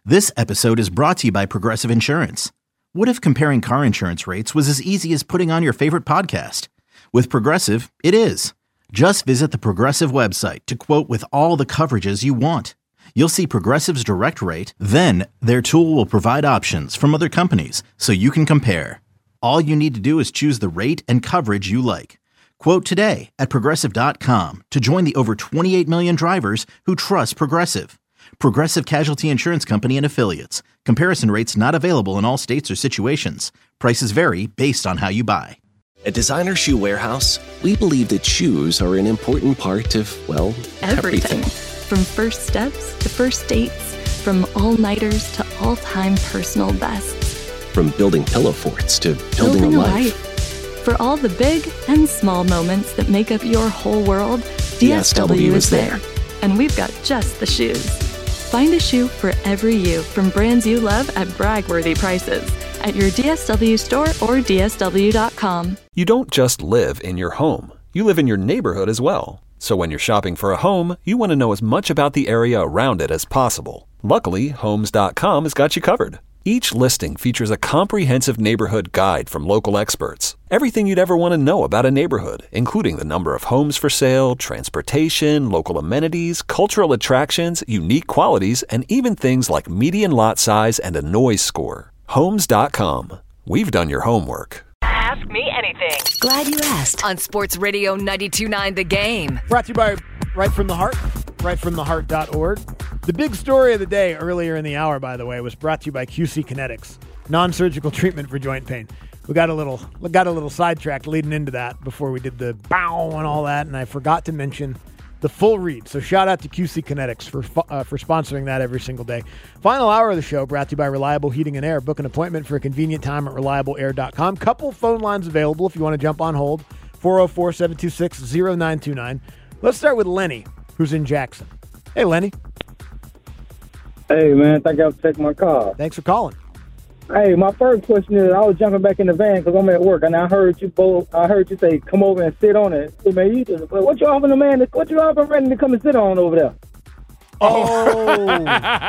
This episode is brought to you by Progressive Insurance. What if comparing car insurance rates was as easy as putting on your favorite podcast? With Progressive, it is. Just visit the Progressive website to quote with all the coverages you want. You'll see Progressive's direct rate, then their tool will provide options from other companies so you can compare. All you need to do is choose the rate and coverage you like. Quote today at Progressive.com to join the over 28 million drivers who trust Progressive. Progressive Casualty Insurance Company and Affiliates. Comparison rates not available in all states or situations. Prices vary based on how you buy. At Designer Shoe Warehouse, we believe that shoes are an important part of, well, everything. From first steps to first dates, from all-nighters to all-time personal bests. From building pillow forts to building a life. For all the big and small moments that make up your whole world, DSW is there. And we've got just the shoes. Find a shoe for every you from brands you love at brag-worthy prices at your DSW store or DSW.com. You don't just live in your home. You live in your neighborhood as well. So when you're shopping for a home, you want to know as much about the area around it as possible. Luckily, Homes.com has got you covered. Each listing features a comprehensive neighborhood guide from local experts. Everything you'd ever want to know about a neighborhood, including the number of homes for sale, transportation, local amenities, cultural attractions, unique qualities, and even things like median lot size and a noise score. Homes.com. We've done your homework. Ask me anything. Glad you asked. On Sports Radio 92.9 The Game. Brought to you by Right From the Heart, rightfromtheheart.org. The big story of the day earlier in the hour, by the way, was brought to you by QC Kinetics, non-surgical treatment for joint pain. We got a little sidetracked leading into that before we did the bow and all that, and I forgot to mention the full read. So shout out to QC Kinetics for sponsoring that every single day. Final hour of the show brought to you by Reliable Heating and Air. Book an appointment for a convenient time at reliableair.com. Couple phone lines available if you want to jump on hold. 404-726-0929. Let's start with Lenny, who's in Jackson. Hey, Lenny. Hey, man, thank you for taking my call. Thanks for calling. Hey, my first question is, I was jumping back in the van because I'm at work, and I heard you say, come over and sit on it. Hey, man, what you offering Randy to come and sit on over there? Oh,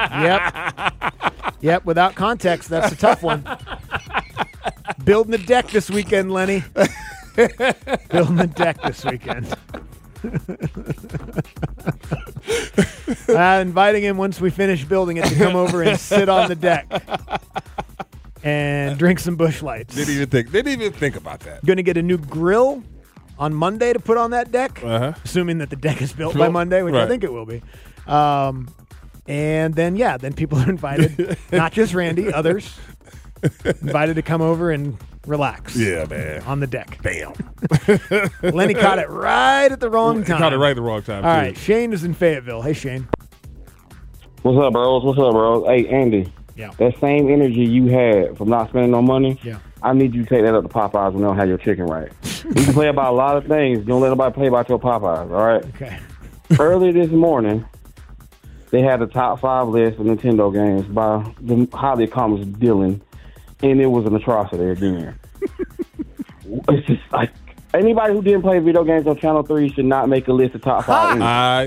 yep. Without context, that's a tough one. Building the deck this weekend, Lenny. Building the deck this weekend. Inviting him once we finish building it to come over and sit on the deck and drink some Busch Lights. Didn't even think about that. Going to get a new grill on Monday to put on that deck, assuming that the deck is built by Monday, which I think it will be. And then people are invited, not just Randy, others invited to come over and relax. Yeah, man. On the deck. Bam. Lenny caught it right at the wrong time. He caught it right at the wrong time, All right, Shane is in Fayetteville. Hey, Shane. What's up, bros? Hey, Andy. Yeah. That same energy you had from not spending no money, yeah. I need you to take that up to Popeyes when they don't have your chicken right. You can play about a lot of things. Don't let nobody play about your Popeyes, all right? Okay. Earlier this morning, they had a top 5 list of Nintendo games by the highly accomplished Dylan, and it was an atrocity again. It's just like, anybody who didn't play video games on Channel 3 should not make a list of top 5. I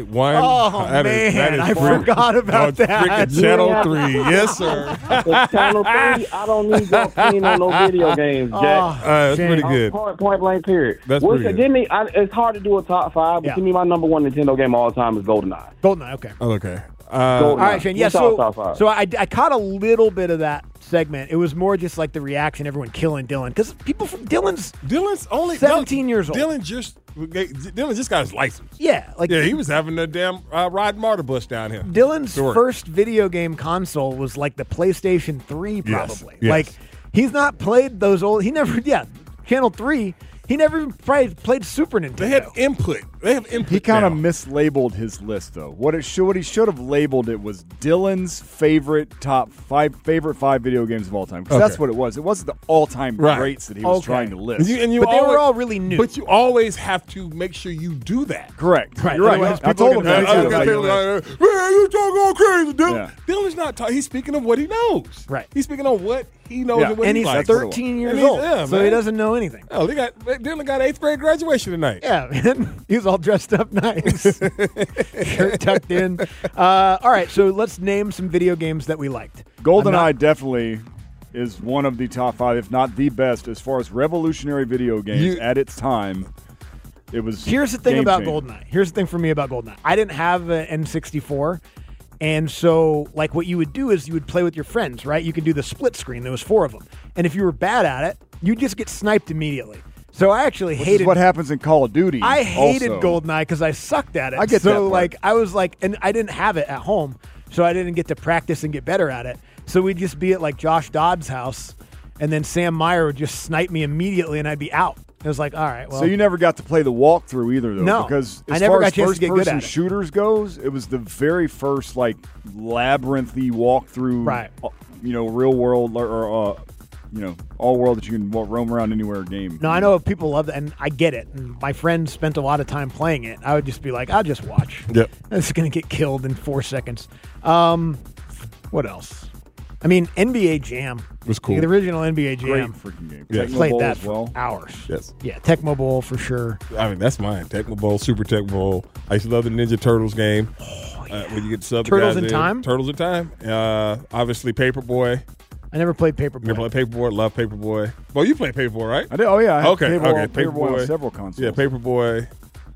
forgot about that. Channel 3, yes, sir. Channel 3, I don't need your opinion on no video games, Jack. That's pretty good. Point blank, period. That's pretty good. Give me, it's hard to do a top 5, but to me, my number one Nintendo game of all time is GoldenEye. GoldenEye, okay. Okay. All right, Shane. Yeah, so I caught a little bit of that segment. It was more just like the reaction, everyone killing Dylan, because people from Dylan's only 17 years old. Dylan just got his license. Yeah, he was having a damn ride martyr bus down here. Dylan's first video game console was like the PlayStation 3, probably. Yes. Like he's not played those old. He never. Yeah, Channel 3. He never even played Super Nintendo. They have input. He kind of mislabeled his list, though. What he should have labeled it was Dylan's favorite 5 video games of all time. Because that's what it was. It wasn't the all-time greats that he was trying to list. But they were all really new. But you always have to make sure you do that. Correct. Right. You're right. I told him that. Man, you talking all crazy, Dylan. Yeah. Dylan's not talking. He's speaking of what he knows. Right. He's speaking of what he knows and what and he he's likes. 13 years old, so he doesn't know anything. Oh, Dylan got 8th grade graduation tonight. Yeah, man. He was all dressed up nice. Shirt tucked in. All right, so let's name some video games that we liked. GoldenEye definitely is one of the top 5, if not the best, as far as revolutionary video games at its time. It was. Here's the thing about GoldenEye. Here's the thing for me about GoldenEye. I didn't have an N64, and so like what you would do is you would play with your friends, right? You could do the split screen. There was 4 of them, and if you were bad at it, you'd just get sniped immediately. So I actually hated. What happens in Call of Duty? I hated GoldenEye because I sucked at it. I get that part. Like I was like, and I didn't have it at home, so I didn't get to practice and get better at it. So we'd just be at like Josh Dodd's house, and then Sam Meyer would just snipe me immediately, and I'd be out. It was like, all right, well. So you never got to play the walkthrough either, though? No, because I as never far got as a chance to get good first-person at it. shooters goes, it was the very first like labyrinthy walkthrough, right? Real world or all world that you can roam around anywhere game. No, I know people love that, and I get it. And my friends spent a lot of time playing it. I would just be like, I'll just watch. Yep. It's going to get killed in 4 seconds. What else? I mean, NBA Jam was cool. The original NBA Jam. Great freaking game. Yeah. Played that for hours. Yes. Yeah, Tecmo Bowl for sure. I mean, that's mine. Tecmo Bowl, Super Tecmo Bowl. I used to love the Ninja Turtles game. When you get sub Turtles guys in Time? Turtles in Time. Obviously, Paperboy. I never played Paperboy. Never played Paperboy. Love Paperboy. Well, you played Paperboy, right? I did. Oh, yeah. I had Okay. Paperboy on several consoles. Yeah, Paperboy.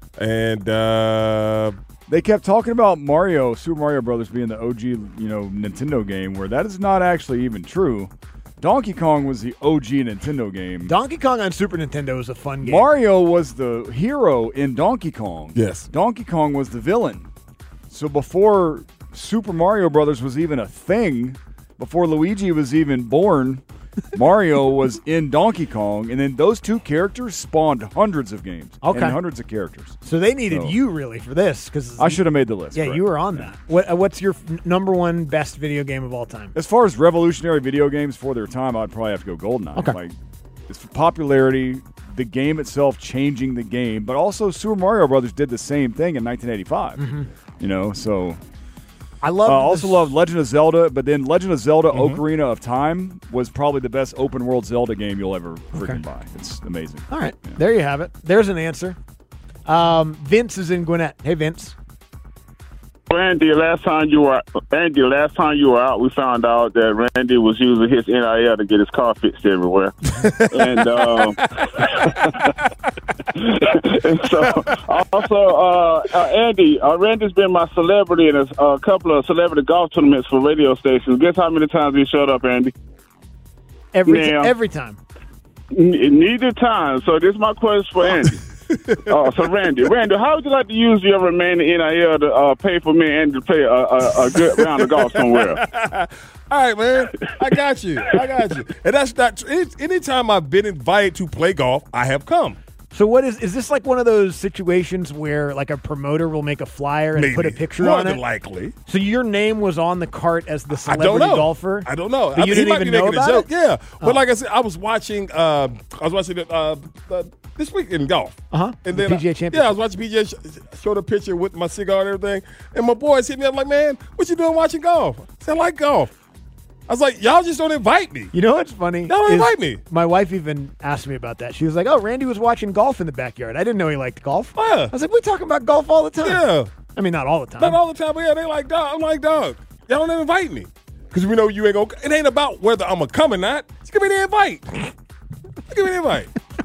And they kept talking about Super Mario Brothers being the OG, Nintendo game, where that is not actually even true. Donkey Kong was the OG Nintendo game. Donkey Kong on Super Nintendo was a fun game. Mario was the hero in Donkey Kong. Yes. Donkey Kong was the villain. So before Super Mario Brothers was even a thing, before Luigi was even born, Mario was in Donkey Kong, and then those 2 characters spawned hundreds of games. Okay. And hundreds of characters. So they needed you really for this because I should have made the list. Yeah, correct. you were on that. What's your number 1 best video game of all time? As far as revolutionary video games for their time, I'd probably have to go GoldenEye. Okay. Like, it's for popularity, the game itself changing the game, but also Super Mario Brothers did the same thing in 1985. Mm-hmm. So I love loved Legend of Zelda, but then Legend of Zelda Ocarina of Time was probably the best open world Zelda game you'll ever freaking buy. It's amazing. All right, there you have it. There's an answer. Vince is in Gwinnett. Hey, Vince. Randy, last time you were out, we found out that Randy was using his NIL to get his car fixed everywhere. And and so also Andy, Randy's been my celebrity in a couple of celebrity golf tournaments for radio stations. Guess how many times he showed up, Andy? Every time. Neither time. So this is my question for Andy. So Randy, how would you like to use your remaining NIL to pay for me and to play a good round of golf somewhere? All right, man. I got you. And that's not true. Anytime I've been invited to play golf, I have come. So what is this like one of those situations where like a promoter will make a flyer and put a picture More on it? than likely. So your name was on the cart as the celebrity golfer? I don't know. But you didn't even know about it? Yeah. But like I said, I was watching this week in golf. And then the PGA Championship. Yeah, I was watching PGA, showed a picture with my cigar and everything. And my boys hit me up like, man, what you doing watching golf? I said, I like golf. I was like, y'all just don't invite me. You know what's funny? Y'all don't invite me. My wife even asked me about that. She was like, oh, Randy was watching golf in the backyard. I didn't know he liked golf. Yeah. I was like, we talking about golf all the time. Yeah. I mean, not all the time. Not all the time, but yeah, they like dog. I'm like, dog, y'all don't invite me. Because we know you ain't going to. It ain't about whether I'm going to come or not. Just give me the invite. Give me the invite.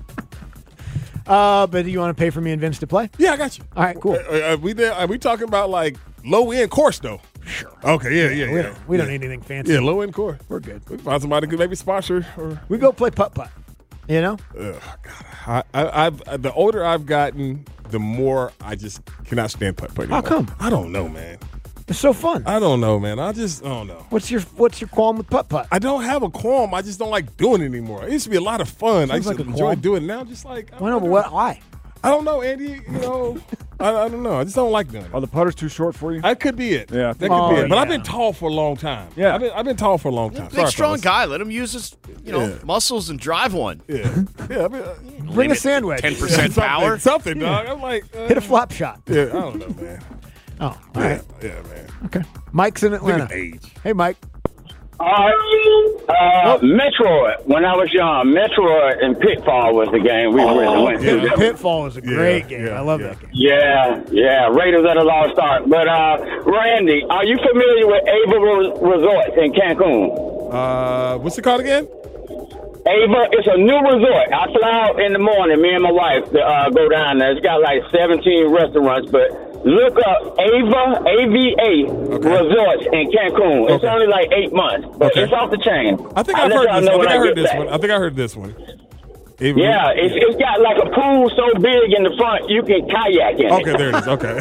But do you want to pay for me and Vince to play? Yeah, I got you. All right, cool. Are we talking about like low-end course, though? Sure. Okay, yeah. We don't need anything fancy. Yeah, low-end course. We're good. We can find somebody who could maybe sponsor. Or we go play putt-putt, you know? God, I've the older I've gotten, the more I just cannot stand putt-putt anymore. How come? I don't know, man. It's so fun. I don't know, man. I don't know. What's your qualm with putt-putt? I don't have a qualm. I just don't like doing it anymore. It used to be a lot of fun. I used to enjoy doing it. Now just like why? I don't know, Andy. I don't know. I just don't like doing it. Are the putters too short for you? That could be it. Yeah, that could be it. But I've been tall for a long time. Yeah, I've been tall for a long time. Big, strong guy. Let him use his muscles and drive one. Yeah. Bring a sandwich. 10% power. Something, dog. I'm like hit a flop shot. Yeah, I don't know, man. Oh, all right. Yeah, man. Okay. Mike's in Atlanta. Look at age. Hey, Mike. Metroid. When I was young, Metroid and Pitfall was the game we really went to. Pitfall was a great game. I love that game. Yeah. Raiders of the Lost Ark. But Randy, are you familiar with Ava Resort in Cancun? What's it called again? Ava, it's a new resort. I fly out in the morning, me and my wife, to go down there. It's got like 17 restaurants, but look up Ava, A-V-A, Resorts in Cancun. It's only like 8 months, but it's off the chain. I think I've heard this one. I think I heard this one. Yeah, it's got like a pool so big in the front you can kayak in it. Okay, there it is. Okay.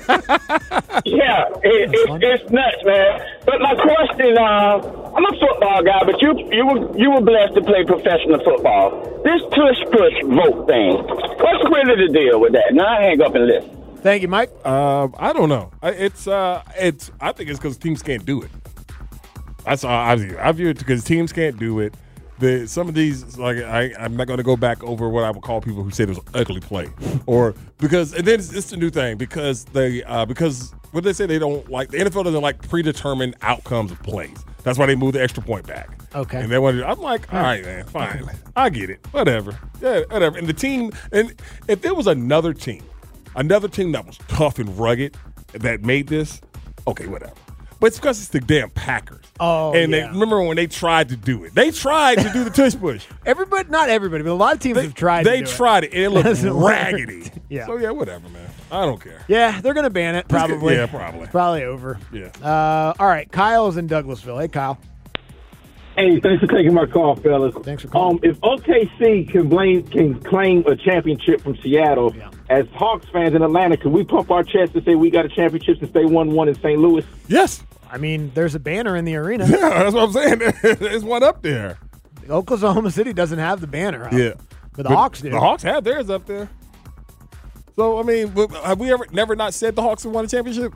Yeah, it's nuts, man. But my question, I'm a football guy, but you were blessed to play professional football. This push vote thing, what's really the deal with that? Now I hang up and listen. Thank you, Mike. I don't know. I think it's because teams can't do it. That's all I view it because teams can't do it. Some of these, like I'm not going to go back over what I would call people who say it was ugly play, or because and then it's a new thing because what they say they don't like the NFL doesn't like predetermined outcomes of plays. That's why they moved the extra point back. Okay, and they wanted. I'm like, all right, man, fine, I get it, whatever, yeah, whatever. And the team, and if there was another team that was tough and rugged that made this, okay, whatever. But it's because it's the damn Packers. Oh, and they remember when they tried to do it. They tried to do the tush push. Not everybody, but a lot of teams have tried to do it. They tried it, and it looked raggedy. Yeah. So, yeah, whatever, man. I don't care. Yeah, they're going to ban it, probably. Yeah, probably. It's probably over. Yeah. All right, Kyle's in Douglasville. Hey, Kyle. Hey, thanks for taking my call, fellas. Thanks for calling. If OKC can claim a championship from Seattle, as Hawks fans in Atlanta, can we pump our chest and say we got a championship since they won one in St. Louis? Yes. I mean, there's a banner in the arena. Yeah, that's what I'm saying. There's one up there. Oklahoma City doesn't have the banner up. Yeah. But the Hawks do. The Hawks have theirs up there. So, I mean, have we never not said the Hawks have won a championship?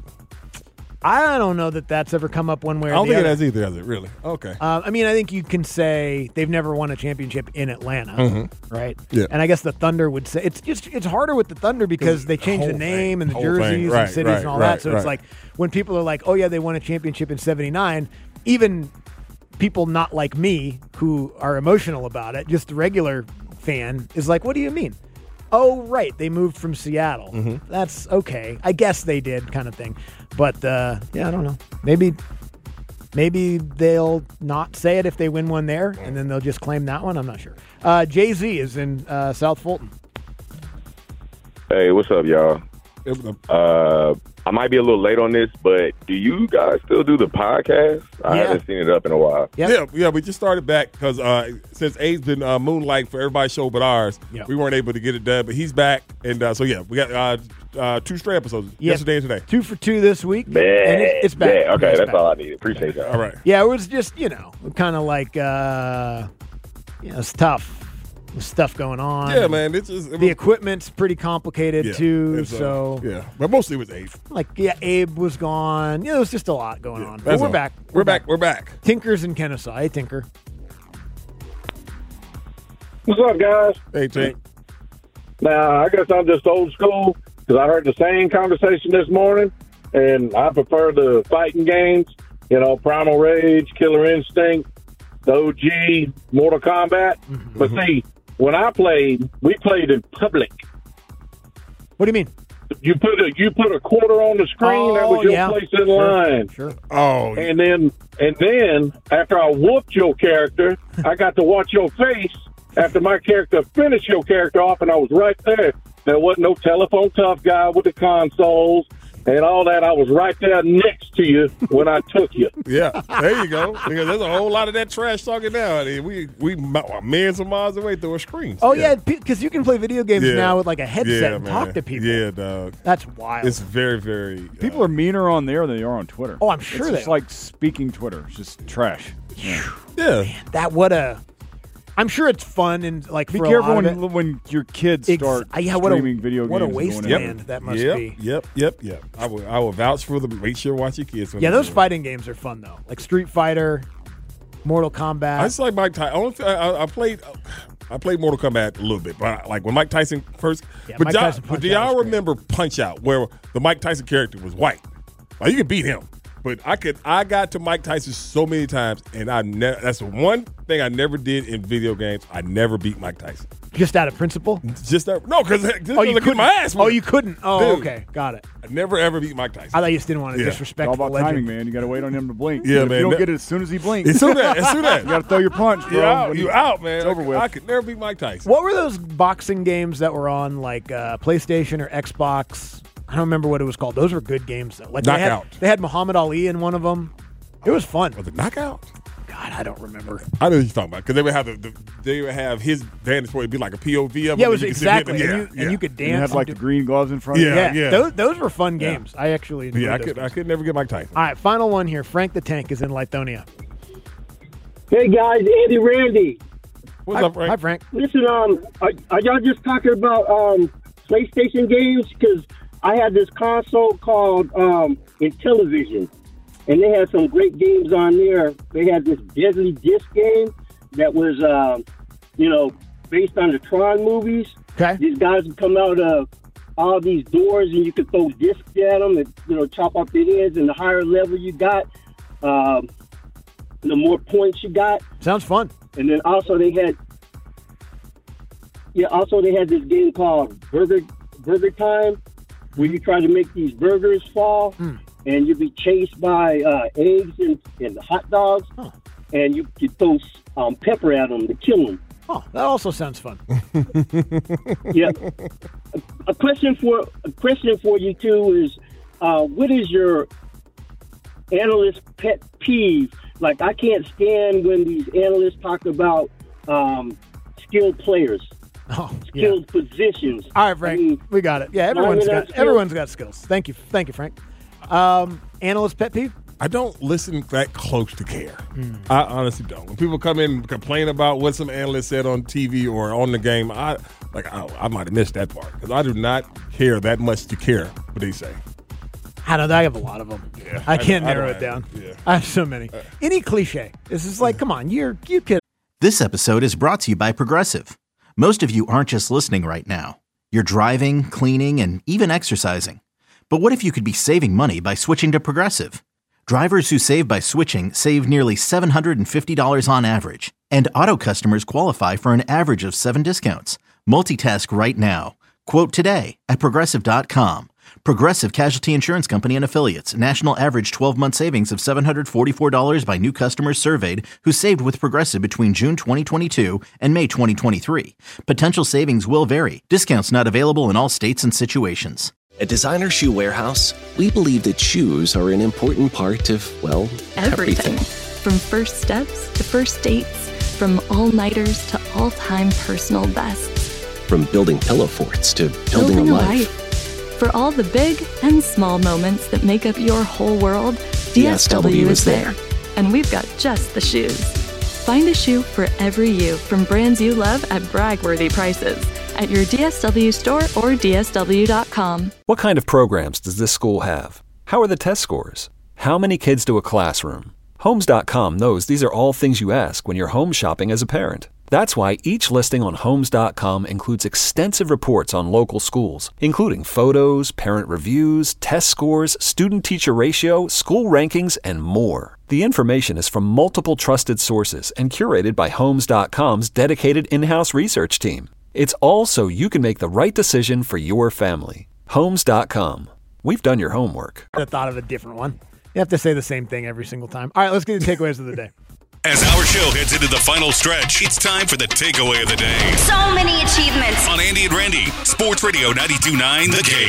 I don't know that that's ever come up one way or the other. I don't think it has either, has it, really? Okay. I mean, I think you can say they've never won a championship in Atlanta, right? Yeah. And I guess the Thunder would say it's harder with the Thunder because they changed the name and the jerseys and cities and all that. So it's like when people are like, oh, yeah, they won a championship in 79, even people not like me who are emotional about it, just the regular fan is like, what do you mean? Oh, right, they moved from Seattle. That's okay. I guess they did kind of thing. But, yeah, I don't know. Maybe they'll not say it if they win one there, and then they'll just claim that one. I'm not sure. Jay-Z is in South Fulton. Hey, what's up, y'all? I might be a little late on this, but do you guys still do the podcast? I haven't seen it up in a while. Yeah, we just started back because since A's been moonlighting for everybody's show but ours, we weren't able to get it done. But he's back, and we got 2 straight episodes yesterday and today. 2 for 2 this week, and it's back. Yeah, okay, it's that's back. all I need. Appreciate that. All right. Yeah, it was just, kind of like, it's tough. There's stuff going on. Yeah, man. The equipment's pretty complicated, too. Yeah, but mostly it was Abe. Abe was gone. There was just a lot going on. But we're back. We're back. Tinker's in Kennesaw. Hey, Tinker. What's up, guys? Hey, Tink. Now, I guess I'm just old school because I heard the same conversation this morning, and I prefer the fighting games, Primal Rage, Killer Instinct, the OG, Mortal Kombat. But see, when we played in public. What do you mean? You put a quarter on the screen. That was your place in line. Sure. Oh. And then after I whooped your character, I got to watch your face after my character finished your character off, and I was right there. There wasn't no telephone tough guy with the consoles and all that. I was right there next to you when I took you. Yeah, there you go. Because there's a whole lot of that trash talking now. I mean, we millions of miles away through a screen. Oh, yeah, because you can play video games now with like a headset and talk to people. Yeah, dog. That's wild. It's very, very... People are meaner on there than they are on Twitter. Oh, I'm sure it's just like speaking Twitter. It's just trash. Yeah. Man, I'm sure it's fun and be careful when your kids start streaming video games. What a wasteland that must be. Yep. I will vouch for them. Make sure watch your kids. Those fighting games are fun though, like Street Fighter, Mortal Kombat. I just like Mike Tyson. I played Mortal Kombat a little bit, but like when Mike Tyson first. But do y'all remember Punch Out, where the Mike Tyson character was white? Like you could beat him. But I got to Mike Tyson so many times, and that's the one thing I never did in video games. I never beat Mike Tyson. Just out of principle? Because you couldn't. My ass. Oh, you couldn't. Oh, Dude, okay, got it. I never ever beat Mike Tyson. I thought you just didn't want to disrespect It's all the about legend. timing, man. You got to wait on him to blink. Yeah, If man. you don't get it as soon as he blinks. As soon as you got to throw your punch, bro. You out, man. It's over with. I could never beat Mike Tyson. What were those boxing games that were on like PlayStation or Xbox? I don't remember what it was called. Those were good games though. Like Knockout. They had Muhammad Ali in one of them. It was fun. Was it Knockout? God, I don't remember. I know what you're talking about because they would have his vantage point be like a POV of him. Yeah, it was exactly. And you could dance. And you had like the green gloves in front of you. Yeah. Those were fun games. I actually enjoyed those. I could never get Mike Tyson. All right, final one here. Frank the Tank is in Lithonia. Hey guys, Andy Randy. What's up, Frank? Hi, Frank. Listen, are y'all just talking about PlayStation games? Because I had this console called Intellivision, and they had some great games on there. They had this Deadly Disc game that was, based on the Tron movies. Okay. These guys would come out of all these doors, and you could throw discs at them and, chop off their heads. And the higher level you got, the more points you got. Sounds fun. And then also they had this game called Burger Time, where you try to make these burgers fall, and you'd be chased by eggs and hot dogs, and you could throw pepper at them to kill them. Oh, that also sounds fun. Yeah. A question for you two is, what is your analyst pet peeve? Like, I can't stand when these analysts talk about skilled players, skilled positions. All right, Frank, we got it. Yeah, everyone's got skills. Thank you, Frank. Analyst pet peeve? I don't listen that close to care. I honestly don't. When people come in and complain about what some analyst said on TV or on the game, I might have missed that part because I do not care that much to care what they say. I don't know. I have a lot of them. Yeah, I can't narrow it down. Yeah. I have so many. Any cliche. This is like, come on, you kid. This episode is brought to you by Progressive. Most of you aren't just listening right now. You're driving, cleaning, and even exercising. But what if you could be saving money by switching to Progressive? Drivers who save by switching save nearly $750 on average. And auto customers qualify for an average of 7 discounts. Multitask right now. Quote today at Progressive.com. Progressive Casualty Insurance Company and Affiliates. National average 12-month savings of $744 by new customers surveyed who saved with Progressive between June 2022 and May 2023. Potential savings will vary. Discounts not available in all states and situations. At Designer Shoe Warehouse, we believe that shoes are an important part of, well, everything. From first steps to first dates, from all-nighters to all-time personal bests. From building pillow forts to building a life. For all the big and small moments that make up your whole world, DSW is there. And we've got just the shoes. Find a shoe for every you from brands you love at brag-worthy prices at your DSW store or DSW.com. What kind of programs does this school have? How are the test scores? How many kids do a classroom? Homes.com knows these are all things you ask when you're home shopping as a parent. That's why each listing on Homes.com includes extensive reports on local schools, including photos, parent reviews, test scores, student-teacher ratio, school rankings, and more. The information is from multiple trusted sources and curated by Homes.com's dedicated in-house research team. It's all so you can make the right decision for your family. Homes.com. We've done your homework. I thought of a different one. You have to say the same thing every single time. All right, let's get the takeaways of the day. As our show heads into the final stretch, it's time for the takeaway of the day. So many achievements. On Andy and Randy, Sports Radio 92.9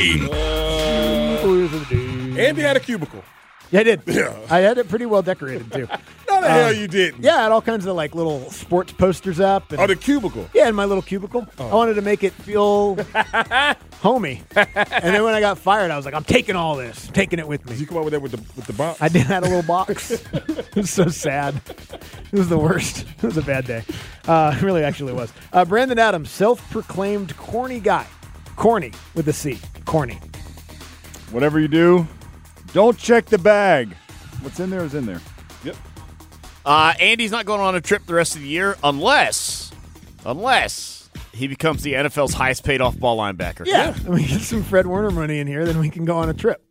The Game. Andy had a cubicle. Yeah, I did. Yeah. I had it pretty well decorated, too. No, the hell you didn't. Yeah, I had all kinds of, like, little sports posters up. And, the cubicle? Yeah, in my little cubicle. I wanted to make it feel homey. And then when I got fired, I was like, I'm taking all this. Taking it with me. Did you come up with that with the box? I did. I had a little box. It was so sad. It was the worst. It was a bad day. It really actually was. Brandon Adams, self-proclaimed corny guy. Corny with a C. Corny. Whatever you do, don't check the bag. What's in there is in there. Yep. Andy's not going on a trip the rest of the year unless he becomes the NFL's highest paid off-ball linebacker. Yeah. We get some Fred Warner money in here, then we can go on a trip.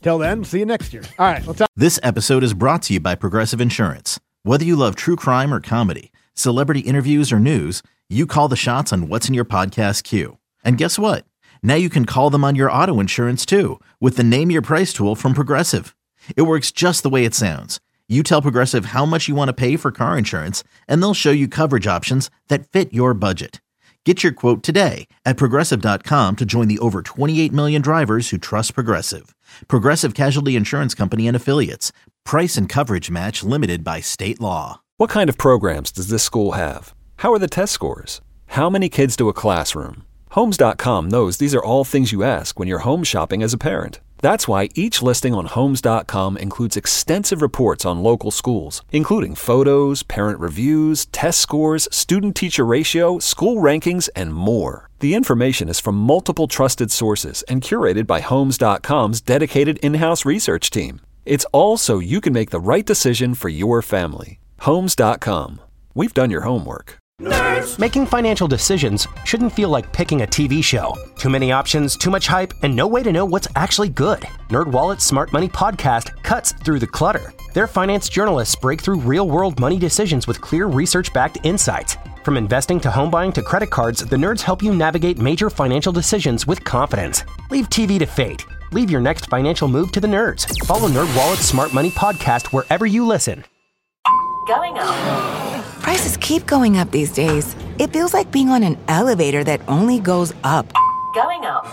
Till then, see you next year. All right. This episode is brought to you by Progressive Insurance. Whether you love true crime or comedy, celebrity interviews or news, you call the shots on what's in your podcast queue. And guess what? Now you can call them on your auto insurance too with the Name Your Price tool from Progressive. It works just the way it sounds. You tell Progressive how much you want to pay for car insurance, and they'll show you coverage options that fit your budget. Get your quote today at Progressive.com to join the over 28 million drivers who trust Progressive. Progressive Casualty Insurance Company and Affiliates. Price and coverage match limited by state law. What kind of programs does this school have? How are the test scores? How many kids do a classroom? Homes.com knows these are all things you ask when you're home shopping as a parent. That's why each listing on Homes.com includes extensive reports on local schools, including photos, parent reviews, test scores, student-teacher ratio, school rankings, and more. The information is from multiple trusted sources and curated by Homes.com's dedicated in-house research team. It's all so you can make the right decision for your family. Homes.com. We've done your homework. Nerds. Making financial decisions shouldn't feel like picking a TV show. Too many options, too much hype, and no way to know what's actually good. NerdWallet's Smart Money Podcast cuts through the clutter. Their finance journalists break through real-world money decisions with clear research-backed insights. From investing to home buying to credit cards, the nerds help you navigate major financial decisions with confidence. Leave TV to fate. Leave your next financial move to the nerds. Follow NerdWallet's Smart Money Podcast wherever you listen. Going up. Prices keep going up these days. It feels like being on an elevator that only goes up. Going up.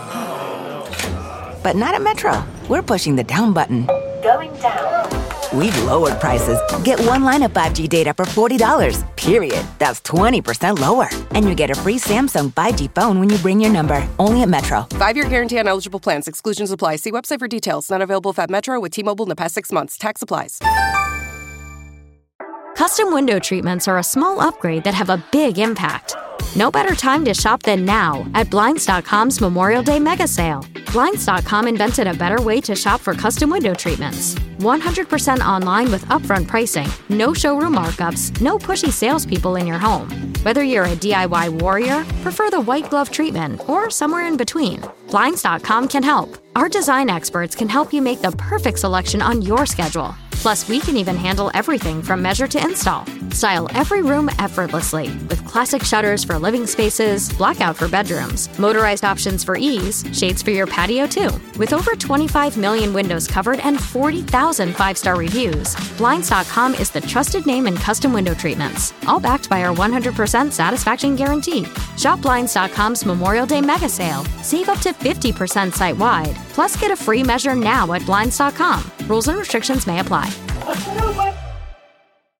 But not at Metro. We're pushing the down button. Going down. We've lowered prices. Get one line of 5G data for $40, period. That's 20% lower. And you get a free Samsung 5G phone when you bring your number. Only at Metro. 5-year guarantee on eligible plans. Exclusions apply. See website for details. Not available at Metro with T-Mobile in the past 6 months. Tax applies. Custom window treatments are a small upgrade that have a big impact. No better time to shop than now at Blinds.com's Memorial Day Mega Sale. Blinds.com invented a better way to shop for custom window treatments. 100% online with upfront pricing, no showroom markups, no pushy salespeople in your home. Whether you're a DIY warrior, prefer the white glove treatment, or somewhere in between, Blinds.com can help. Our design experts can help you make the perfect selection on your schedule. Plus, we can even handle everything from measure to install. Style every room effortlessly with classic shutters for living spaces, blackout for bedrooms, motorized options for ease, shades for your patio too. With over 25 million windows covered and 40,000 5-star reviews, Blinds.com is the trusted name in custom window treatments, all backed by our 100% satisfaction guarantee. Shop Blinds.com's Memorial Day Mega Sale. Save up to 50% site-wide. Plus, get a free measure now at Blinds.com. Rules and restrictions may apply.